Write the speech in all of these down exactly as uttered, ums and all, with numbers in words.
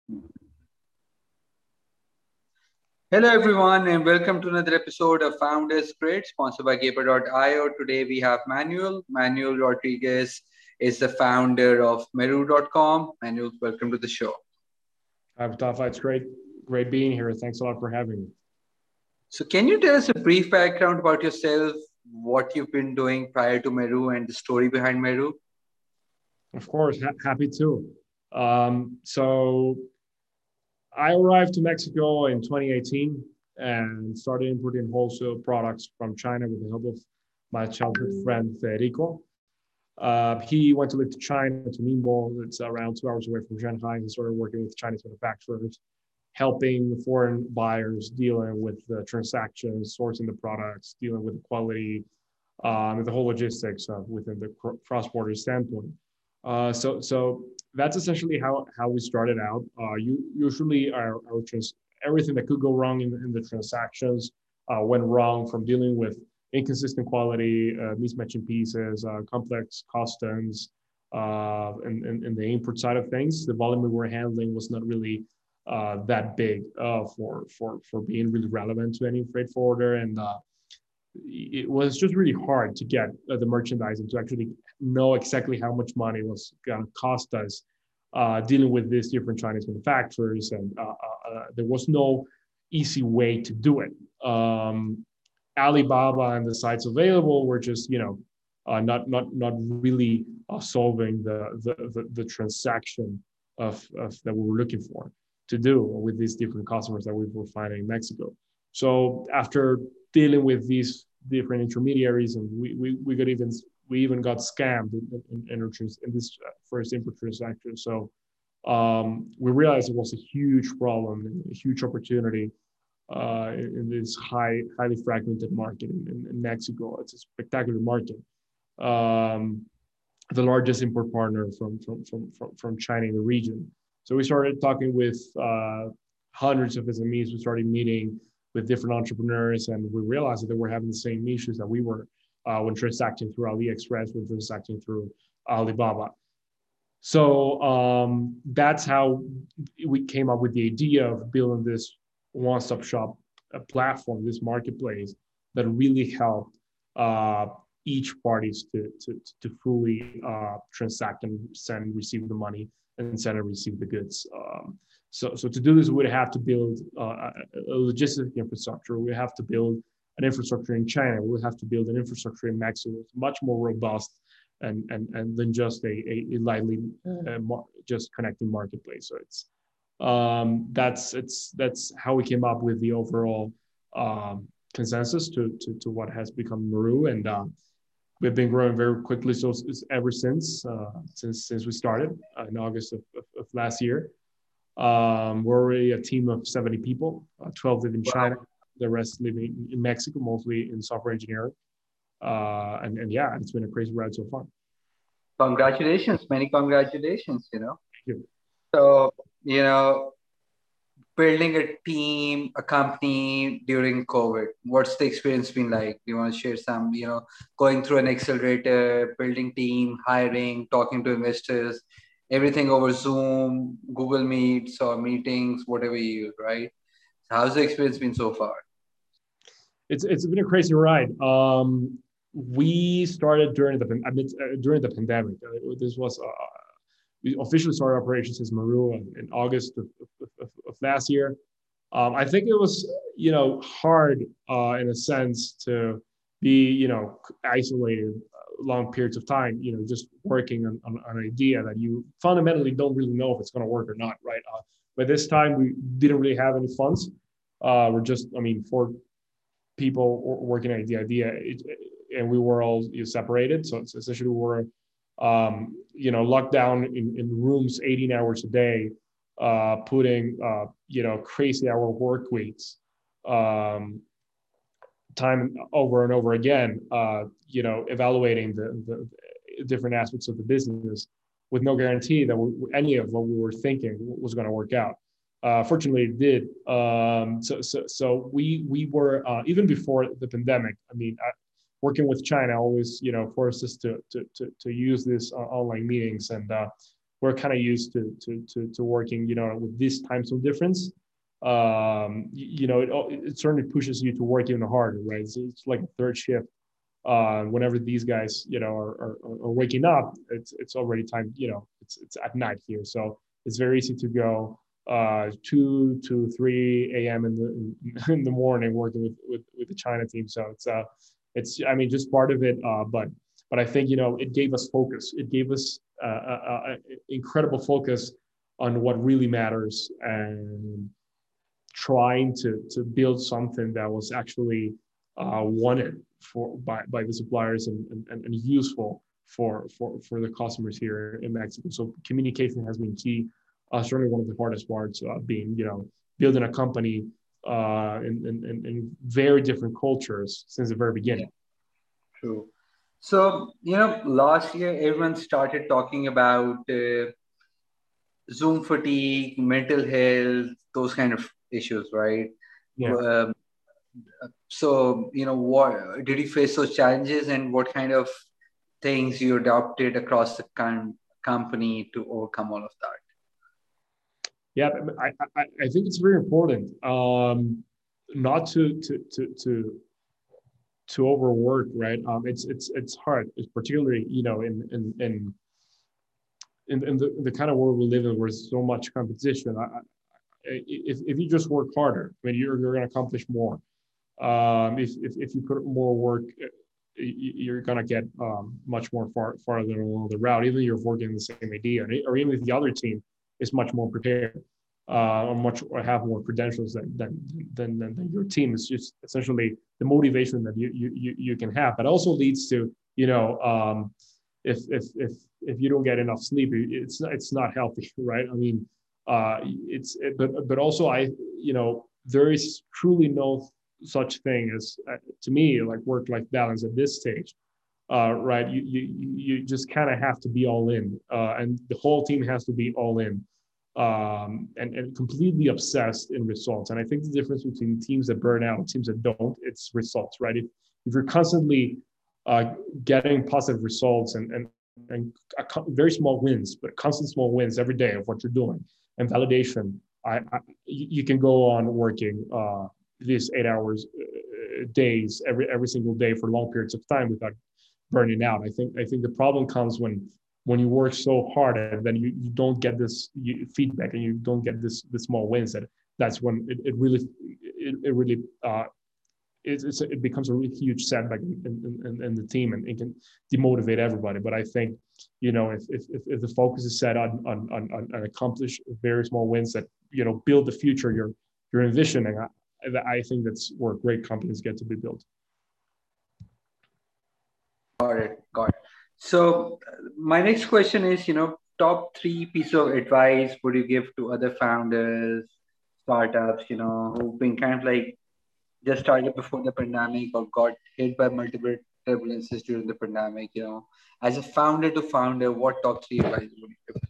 Hello, everyone, and welcome to another episode of Founders Grid, sponsored by Gaper dot io. Today we have Manuel. Manuel Rodriguez is the founder of Meru dot com. Manuel, welcome to the show. Hi, Mustafa. It's great, great being here. Thanks a lot for having me. So, can you tell us a brief background about yourself, what you've been doing prior to Meru, and the story behind Meru? Of course, ha- happy to. Um, so I arrived to Mexico in twenty eighteen and started importing wholesale products from China with the help of my childhood friend Federico. Uh, he went to live to China, to Ningbo. It's around two hours away from Shanghai. He started working with Chinese manufacturers, helping foreign buyers, dealing with the transactions, sourcing the products, dealing with the quality, um, and the whole logistics uh, within the cross-border standpoint. Uh, so, so that's essentially how how we started out. Uh, you usually our, our trans- everything that could go wrong in, in the transactions uh, went wrong, from dealing with inconsistent quality, uh, mismatching pieces, uh, complex customs, uh, and, and, and the import side of things. The volume we were handling was not really uh, that big uh, for for for being really relevant to any freight forwarder, and uh, it was just really hard to get uh, the merchandise and to actually know exactly how much money was going to cost us uh, dealing with these different Chinese manufacturers, and uh, uh, uh, there was no easy way to do it. Um, Alibaba and the sites available were just, you know, uh, not not not really uh, solving the, the the the transaction of, of that we were looking for to do with these different customers that we were finding in Mexico. So after dealing with these different intermediaries, and we we, we got even we even got scammed in, in, in, in this first import transaction. So um, we realized it was a huge problem, a huge opportunity uh, in, in this high, highly fragmented market in, in, in Mexico. It's a spectacular market. Um, the largest import partner from, from, from, from, from China in the region. So we started talking with uh, hundreds of S M Es. We started meeting with different entrepreneurs, and we realized that they were having the same issues that we were uh, when transacting through AliExpress, when transacting through Alibaba. So um, that's how we came up with the idea of building this one-stop shop uh, platform, this marketplace that really helped uh, each parties to, to, to fully uh, transact and send, receive the money, and send and receive the goods. Um, so, so to do this, we'd have to build uh, a logistic infrastructure. We have to build an infrastructure in China. We would have to build an infrastructure in Mexico. It's much more robust and and and than just a, a, a lightly uh, mar- just connecting marketplace. So it's um, that's it's that's how we came up with the overall um, consensus to, to to what has become Meru, and uh, we've been growing very quickly. So ever since uh, since since we started uh, in August of, of, of last year, um, we're already a team of seventy people. Uh, twelve live in Wow. China, the rest living in Mexico, mostly in software engineering. Uh, and, and yeah, it's been a crazy ride so far. Congratulations, many congratulations, you know. Thank you. So, you know, building a team, a company during COVID, what's the experience been like? Do you want to share some, you know, going through an accelerator, building team, hiring, talking to investors, everything over Zoom, Google Meets or meetings, whatever you use, right? How's the experience been so far? It's it's been a crazy ride. Um, we started during the I mean, uh, during the pandemic. Uh, this was uh, we officially started operations as Meru in, in August of, of, of, of last year. Um, I think it was, you know, hard uh, in a sense to be, you know, isolated uh, long periods of time, you know, just working on, on, on an idea that you fundamentally don't really know if it's going to work or not, right? Uh, but this time we didn't really have any funds. Uh, we're just, I mean, four people working on the idea, it, and we were all you know, separated. So it's essentially we were, um, you know, locked down in, in rooms eighteen hours a day, uh, putting, uh, you know, crazy hour work weeks, um, time over and over again, uh, you know, evaluating the, the different aspects of the business with no guarantee that we, any of what we were thinking was going to work out. Uh, fortunately, it did. Um, so, so, so we we were uh, even before the pandemic. I mean, I, working with China always, you know, forced us to to to, to use these uh, online meetings, and uh, we're kind of used to, to to to working, you know, with this time zone difference. Um, you, you know, it it certainly pushes you to work even harder, right? So it's like a third shift. Uh, whenever these guys, you know, are, are, are waking up, it's it's already time. You know, it's it's at night here, so it's very easy to go uh, two to three a m in the in, in the morning working with, with with the China team. So it's uh it's I mean just part of it, uh, but but I think you know it gave us focus. It gave us uh, uh, uh, incredible focus on what really matters and trying to to build something that was actually uh, wanted for by, by the suppliers and, and, and useful for, for for the customers here in Mexico. So communication has been key. Uh, certainly one of the hardest parts uh, being you know building a company uh, in, in, in very different cultures since the very Yeah, beginning. true. So, you know, last year everyone started talking about uh, Zoom fatigue, mental health, those kind of issues, right? Yeah. Um, so, you know, what did you face those challenges, and what kind of things you adopted across the com- company to overcome all of that? Yeah, I, I, I think it's very important um, not to, to, to, to to overwork, right? Um, it's it's it's hard, it's particularly you know in in in in, in the, the kind of world we live in, where there's so much competition. I, I, if if you just work harder, I mean, you're you're going to accomplish more. Um, if, if if you put more work, you're going to get um, much more far farther along the route. Even if you're working the same idea, or even if the other team is much more prepared, uh, or much or have more credentials than than, than than than your team. It's just essentially the motivation that you you you can have. But also leads to you know um, if if if if you don't get enough sleep, it's it's not healthy, right? I mean, uh, it's it, but but also I you know there is truly no such thing as uh, to me like work life balance at this stage, uh, right? You you you just kind of have to be all in, uh, and the whole team has to be all in, um, and and completely obsessed in results. And I think the difference between teams that burn out and teams that don't, it's results, right? If if you're constantly uh, getting positive results and and and a, very small wins, but constant small wins every day of what you're doing and validation, I, I you can go on working uh, these eight hours uh, days every every single day for long periods of time without burning out. I think I think the problem comes when when you work so hard and then you, you don't get this feedback and you don't get this the small wins. That that's when it, it really it, it really uh, it, it's, it becomes a really huge setback in, in, in, in the team, and it can demotivate everybody. But I think you know if if, if the focus is set on on, on on accomplish very small wins that you know build the future you're you're envisioning, I, I think that's where great companies get to be built. Got it. Got it. So, uh, my next question is, you know, top three pieces of advice would you give to other founders, startups, you know, who've been kind of like just started before the pandemic or got hit by multiple turbulences during the pandemic, you know, as a founder to founder, what top three advice would you give?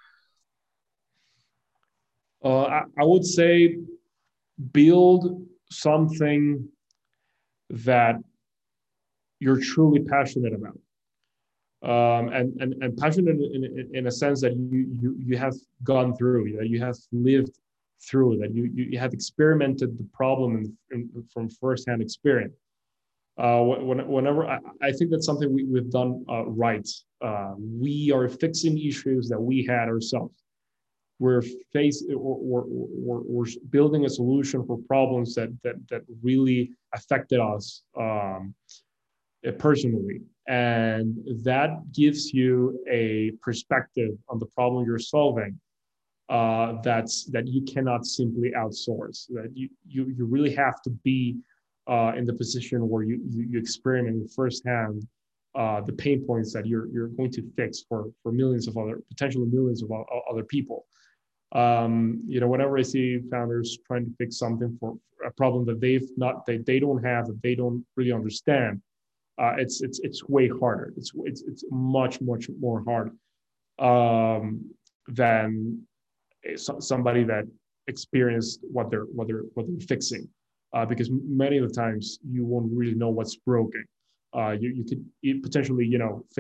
Uh, I, I would say build something that you're truly passionate about, um, and, and and passionate in, in, in a sense that you, you you have gone through, that you have lived through, that you you have experimented the problem in, in, from firsthand experience. Uh, when, whenever I, I think that's something we, we've done uh, right. Uh, we are fixing issues that we had ourselves. We're face we're, we're, we're building a solution for problems that that that really affected us um, personally, and that gives you a perspective on the problem you're solving. Uh, that's that you cannot simply outsource. That you you you really have to be uh, in the position where you you, you experiment firsthand uh, the pain points that you're you're going to fix for for millions of other potentially millions of other people. Um, you know, whenever I see founders trying to fix something for a problem that they've not, they, they don't have, that they don't really understand, uh, it's, it's, it's way harder. It's, it's, it's much, much more hard, um, than somebody that experienced what they're, what they're, what they're fixing. Uh, because many of the times you won't really know what's broken. Uh, you, you could potentially, you know, fa-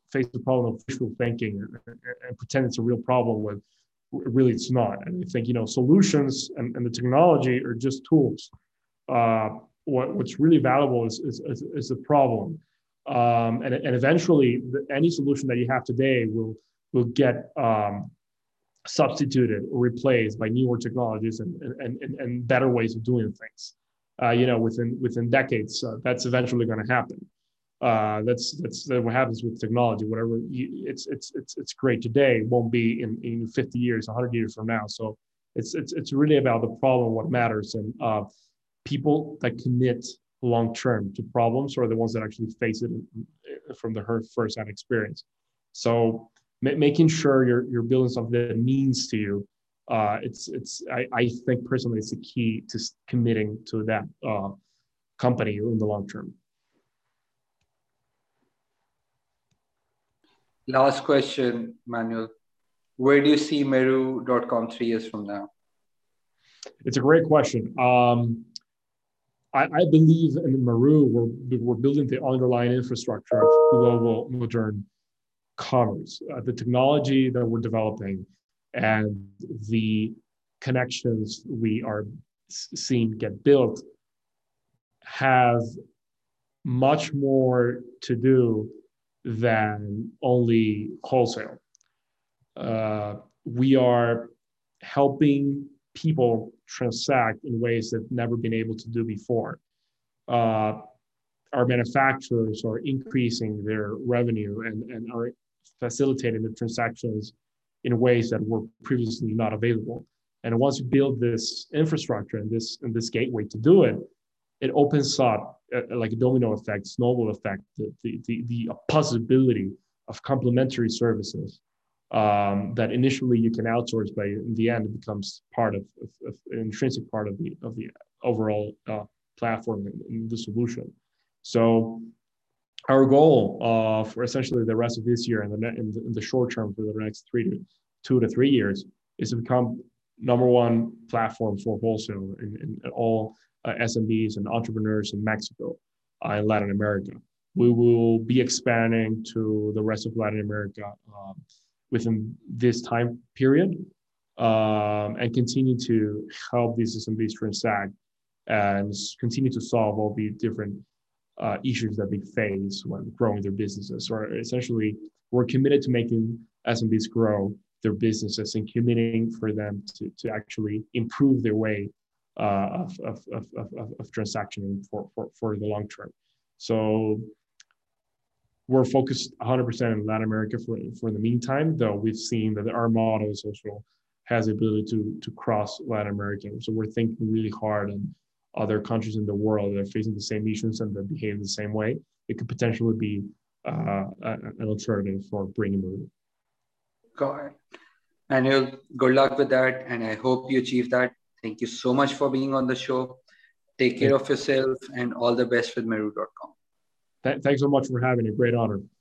face the problem of wishful thinking and, and pretend it's a real problem when really it's not. And I think, you know, solutions and, and the technology are just tools. Uh, what, what's really valuable is, is, is, is the problem. Um, and, and eventually the, any solution that you have today will, will get um, substituted or replaced by newer technologies and, and, and, and better ways of doing things. Uh, you know, within, within decades, uh, that's eventually going to happen. Uh, that's that's what happens with technology. Whatever you, it's it's it's it's great today won't be in, in fifty years, one hundred years from now. So it's it's it's really about the problem, what matters, and uh, people that commit long term to problems are the ones that actually face it from the first hand experience. So ma- making sure you're you're building something that means to you. Uh, it's it's I, I think personally it's the key to committing to that uh, company in the long term. Last question, Manuel. Where do you see Meru dot com three years from now? It's a great question. Um, I, I believe in Meru, we're, we're building the underlying infrastructure of global modern commerce. Uh, the technology that we're developing and the connections we are seeing get built have much more to do than only wholesale. Uh, we are helping people transact in ways they've never been able to do before. Uh, our manufacturers are increasing their revenue and, and are facilitating the transactions in ways that were previously not available. And once you build this infrastructure and this and this gateway to do it, it opens up uh, like a domino effect, snowball effect, the, the, the, the possibility of complementary services um, that initially you can outsource, but in the end it becomes part of, of, of an intrinsic part of the of the overall uh, platform and, and the solution. So our goal uh, for essentially the rest of this year and the, in the, in the short term for the next three to two to three years is to become number one platform for wholesale in, in all uh, S M Bs and entrepreneurs in Mexico uh, and Latin America. We will be expanding to the rest of Latin America um, within this time period um, and continue to help these S M Bs transact and continue to solve all the different uh, issues that they face when growing their businesses. Or essentially, we're committed to making S M Bs grow their businesses and committing for them to, to actually improve their way uh, of, of, of, of, of transactioning for, for, for the long term. So we're focused one hundred percent in Latin America for, for the meantime, though we've seen that our model is also has the ability to, to cross Latin America. So we're thinking really hard on other countries in the world that are facing the same issues and that behave the same way. It could potentially be uh, an alternative for bringing Meru. Got it. Manuel, good luck with that, and I hope you achieve that. Thank you so much for being on the show. Take care of yourself, and all the best with Meru dot com. Th- thanks so much for having me. Great honor.